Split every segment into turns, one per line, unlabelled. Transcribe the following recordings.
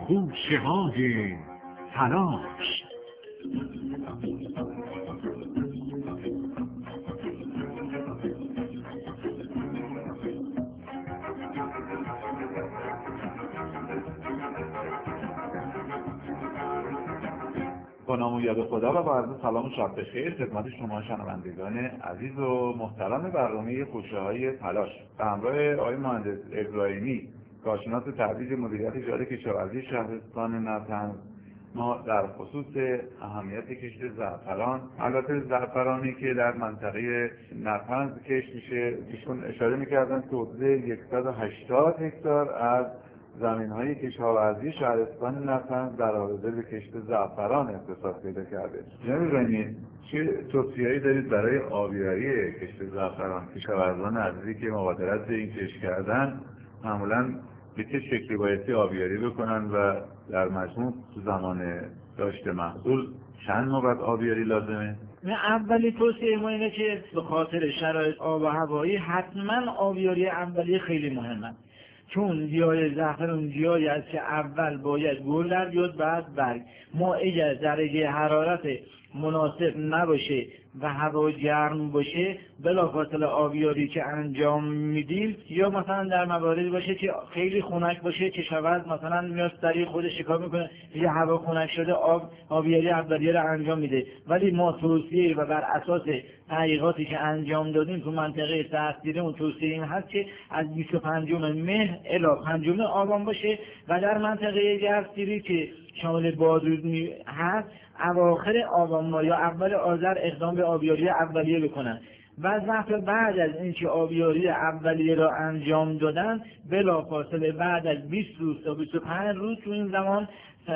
خوشه های تلاش.
با نام و یاد خدا و با عرض سلام و شب بخیر خدمت شما شنوندگان عزیز و محترم برنامه خوشه های تلاش به همراه آقای مهندس ابراهیمی، کارشناس ترویج مدیریت جاری کشاورزی شهرستان نطنز، ما در خصوص اهمیت کشت زعفران، البته زعفرانی که در منطقه نطنز کشت میشه، ایشون اشاره میکردن که حدود 180 هکتار از زمین‌های کشاورزی شهرستان نطنز در حوزه به کشت زعفران اختصاص پیدا کرده. جناب ابراهیمی، چه توصیه‌ای دارید برای آبیاری کشت زعفران؟ کشاورزان عزیزی که مبادرت به این کشت کردن معمولاً به چه شکلی بایستی آبیاری بکنن و در مجموع تو زمان داشت محصول چند نوبت آبیاری لازمه؟
اولی توصیه ما اینه که به خاطر شرایط آب و هوایی حتما آبیاری اولیه خیلی مهمه، چون گیاه زعفران گیاهی است که اول باید گل در بیاد بعد برگ. ما اگر درجه حرارت مناسب نباشه و هوا گرم باشه، بلافاصله آبیاری که انجام میدیم یا مثلا در مواردی باشه که خیلی خنک باشه، کشاورز مثلا میاد سریع خودش شکار میکنه، یه هوا خنک شده آبیاری اولیه رو انجام میده. ولی ما توصیه و بر اساس تحقیقاتی که انجام دادیم تو منطقه تحصیلی اون توصیه این هست که از 25 مهر الی 5 آبان باشه و در منطقه گرمسیری که شامل بادرود هست اواخر آبان ماه یا اول آذر اقدام به آبیاری اولیه بکنن و زعفران بعد از اینکه آبیاری اولیه را انجام دادن بلافاصله بعد از 20 روز تا 25 روز تو این زمان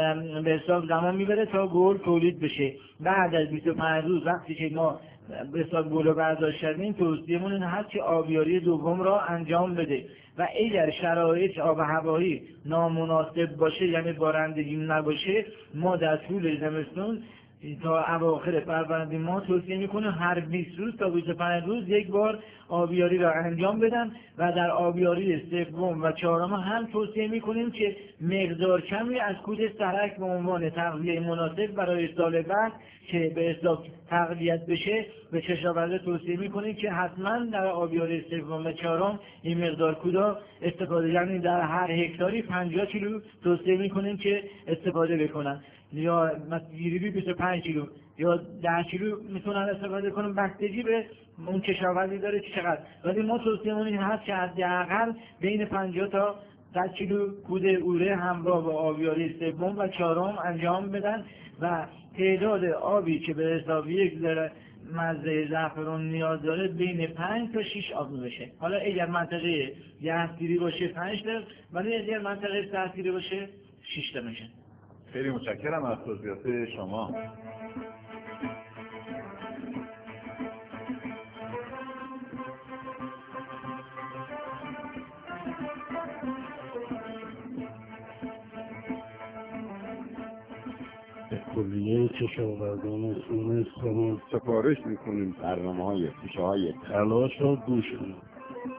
به حساب زمان میبره تا گل تولید بشه. بعد از 25 روز وقتی که ما به حساب گل رو برداشت کردیم، توصیه‌مون این هست که آبیاری دوم را انجام بده و اگر شرایط آب و هوایی نامناسب باشه، یعنی بارندگی نباشه، ما در طول زمستون تا اواخر فروردین ما توصیه میکنه هر 20 روز تا 25 روز یک بار آبیاری را انجام بدن و در آبیاری سوم و چهارم هم توصیه میکنیم که مقدار کمی از کود سرک به عنوان تغذیه مناسب برای سال بعد که به اصطلاح تقویت بشه به کشاورزا توصیه میکنیم که حتما در آبیاری سوم و چهارم این مقدار کودا استفاده، یعنی در هر هکتاری 50 کیلو توصیه میکنیم که استفاده بکنن، یا مثلا 25 کیلو یا 10 کیلو میتونن استفاده کنن، بستگی به اون کشاورزی داره که چقدر. ولی ما توصیه‌مون این هست که حداقل بین 50 تا 100 کیلو کود اوره همراه با آبیاری سوم و چهارم انجام بدن و تعداد آبی که به حساب یک ذره مزه زعفران نیاز داره بین 5 تا 6 آب بشه. حالا اگر منطقه گرمسیری باشه 5 تا، ولی اگر منطقه سردسیری باشه 6 تا میشه.
خیلی متشکرم از توضیحات شما.
کلیه کشاورزان سومستان سفارش میکنیم برنامه‌های خوشه های تلاش را گوش کنید.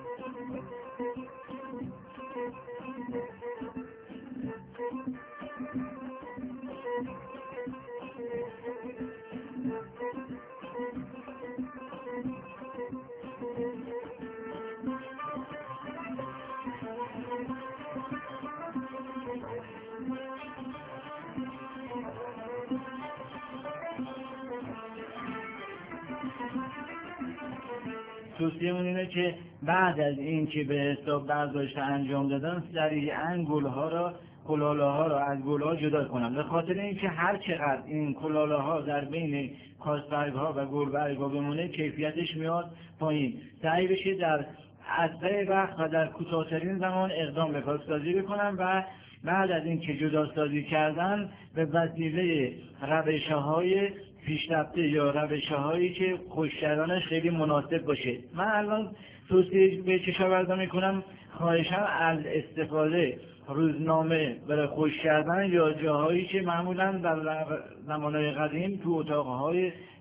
توصیه‌مون اینه که بعد از این که به حساب برداشت انجام دادن سریعاً کلاله‌ها را از گل‌ها جدا کنن، به خاطر اینکه هر چقدر این کلاله‌ها در بین کاسبرگ‌ها و گلبرگ‌ها بمونه کیفیتش میاد پایین. سعی بشه در اسرع وقت و در کوتاه‌ترین زمان اقدام به پاکسازی بکنن و بعد از این که جداسازی کردن به وسیله روش‌های پیشرفته یا روش‌هایی که خشک کردنش خیلی مناسب باشه. من الان توصیه به کشاورزا میکنم خواهشاً از استفاده روزنامه برای خشک کردن یا جاهایی که معمولاً در زمانهای قدیم تو اتاقهای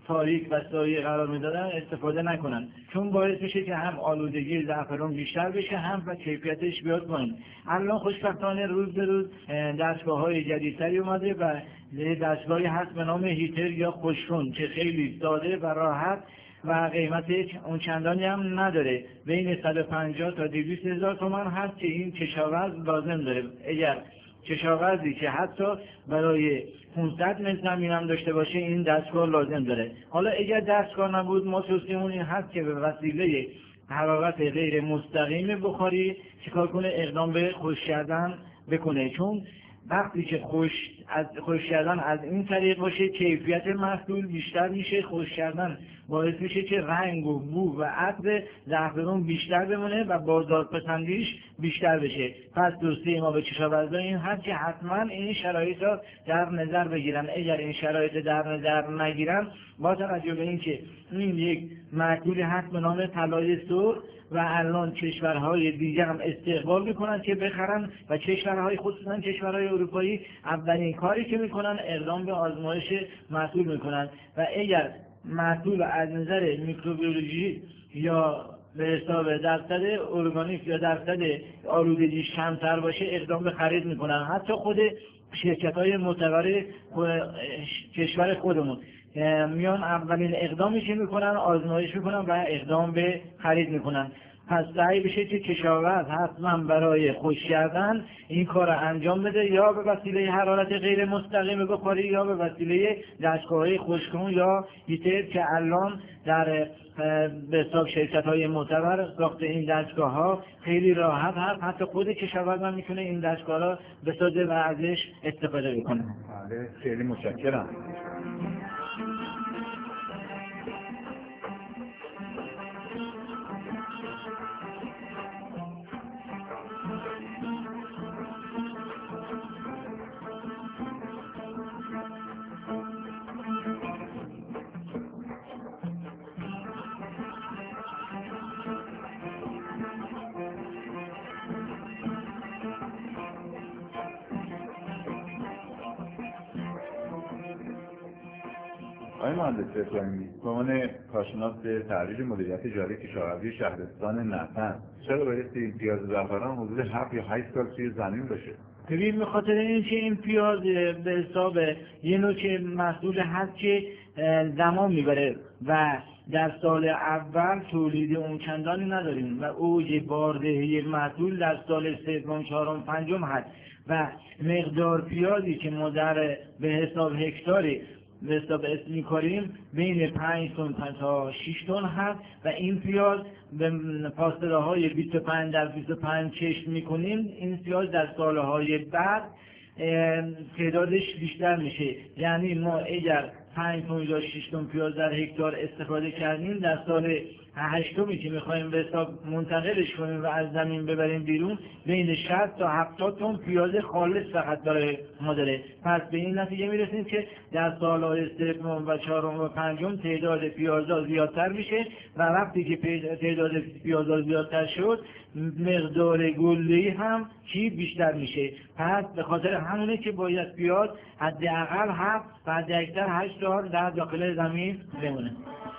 تاریک و سایه قرار میدادن استفاده نکنن، چون باعث میشه که هم آلودگی زعفران بیشتر بشه هم و کیفیتش بیاد پایین. الان خوشبختانه روز به روز دستگاه‌های جدیدتری اومده و دستگاهی هست به نام هیتر یا خوشرون که خیلی ساده و راحت و قیمتش اون چندانی هم نداره، بین 150 تا 200 هزار تومان هست که این کشاورز لازم داره. اگر کشاورزی که حتی برای 500 متر زمین هم داشته باشه این دستگاه لازم داره. حالا اگر دستگاه نبود ما توصیه‌مون این هست که به وسیله حرارت غیر مستقیم بخاری چیکار کنه؟ اقدام به خشک کردن بکنه، چون وقتی که خشک کردن از این طریق باشه کیفیت محصول بیشتر میشه. خشک کردن باعث میشه که رنگ و بو و عطر زعفران بیشتر بمونه و بازارپسندیش بیشتر بشه. پس توصیه ما به کشاورزان این هست که حتما این شرایط را در نظر بگیرن. اگر این شرایط در نظر نگیرن، با توجه به اینکه این یک محصول هست به نام طلای سرخ و الان کشورهای دیگه هم استقبال میکنن که بخرن و کشورهای خصوصا کشورهای اروپایی اولین کاری که میکنن اقدام به آزمایش محصول میکنن و اگر محصول از نظر میکروبیولوژی یا به حساب درصد ارگانیک یا درصد آلودگیش کمتر باشه اقدام به خرید میکنن. حتی خود شرکت‌های معتبر کشور خودمون میان اولین اقدامی که میکنن آزمایش میکنن و اقدام به خرید میکنن. پس سعی بشه که کشاورز حتما برای خشک کردن این کار را انجام بده، یا به وسیله حرارت غیر مستقیم بخاری یا به وسیله دستگاه‌های خشک‌کن یا هیتر که الان در به حساب شرکت‌های معتبر ساخت این دستگاه‌ها خیلی راحت هست. حتی خود کشاورز هم میتونه این دستگاه را بسازه و ازش استفاده بکنه.
بله، خیلی متشکرم. آقای مهندس ابراهیمی، به عنوان کارشناس تحلیل مدیریت جاری کشاورزی شهرستان نفن، چرا بایستی این پیاز زعفران حدود 7 یا 8 سال توی زمین باشه؟
ببین، به خاطر اینکه این پیاز به حساب یه نوع محصول هست که زمان میبره و در سال اول تولید اون چندانی نداریم و اوج باردهی محصول در سال سوم، چهارم، پنجم هست و مقدار پیازی که ما در به حساب هکتاری به حساب اسمی کاریم بین 5 تن تا 6 تن هست و این پیاز به فاصله های 25 در 25 کشت میکنیم. این پیاز در سالهای بعد تعدادش بیشتر میشه، یعنی ما اگر 5 تن یا 6 تن پیاز در هکتار استفاده کردیم، در سال هشتمی که میخوایم به حساب منتقلش کنیم و از زمین ببریم بیرون بین 60 تا 70 تن پیاز خالص فقط برای ما داره. پس به این نتیجه میرسیم که در سالهای سوم و چهارم و پنجم تعداد پیازها زیادتر میشه و وقتی که تعداد پیازها زیادتر شد مقدار گله‌ای هم چی بیشتر میشه. پس به خاطر همونه که باید پیاز حداقل 7 و حداکثر 8 سال در داخل زمین بمونه.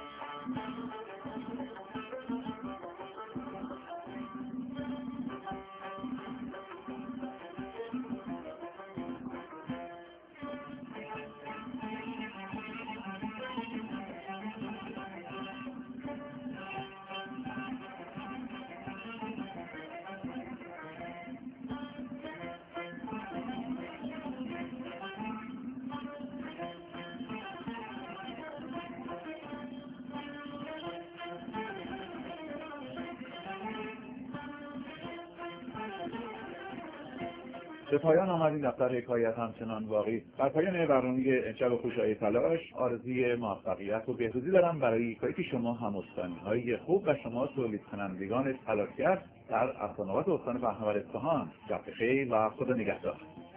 به پایان آمد این دفتر حکایت همچنان باقی. در پایان برنامه امشب خوشایی تلاش آرزوی موفقیت و بهروزی دارم برای که شما هم‌استانی‌های خوب و شما تولید کنندگان تلاشگر در افغان‌آباد استان پهناور اصفهان. شب بخیر و خدا نگهدار.